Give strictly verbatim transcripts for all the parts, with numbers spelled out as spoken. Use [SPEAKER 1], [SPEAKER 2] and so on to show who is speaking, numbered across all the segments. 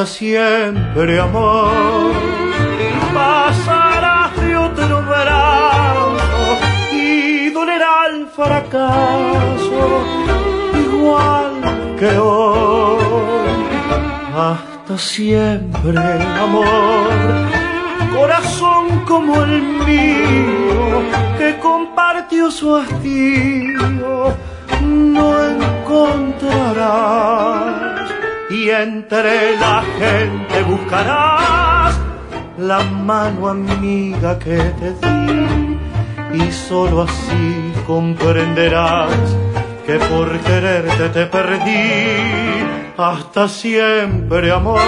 [SPEAKER 1] siempre, amor. Pasarás de otro brazo y dolerá el fracaso igual que hoy. Hasta siempre, amor. Corazón como el mío que compartió su hastío no encontrarás, y entre la gente buscarás la mano amiga que te di, y solo así comprenderás que por quererte te perdí. Hasta siempre, amor.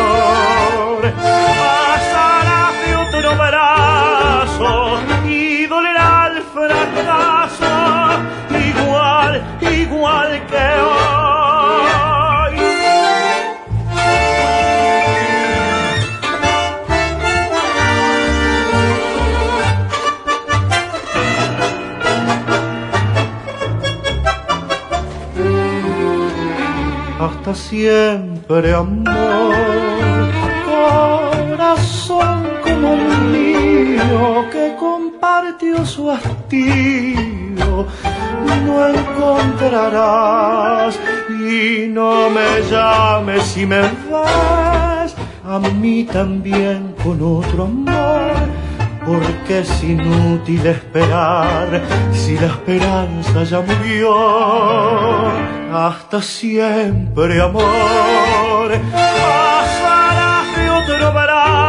[SPEAKER 1] Pasarás de otro brazo y dolerá el fracaso igual, igual que hoy. Hasta siempre, amor. Corazón como el mío que compartió su hastío no encontrarás, y no me llames si me vas a mí también con otro amor, porque es inútil esperar si la esperanza ya murió. Hasta siempre, amor. Pasarás de otro brazo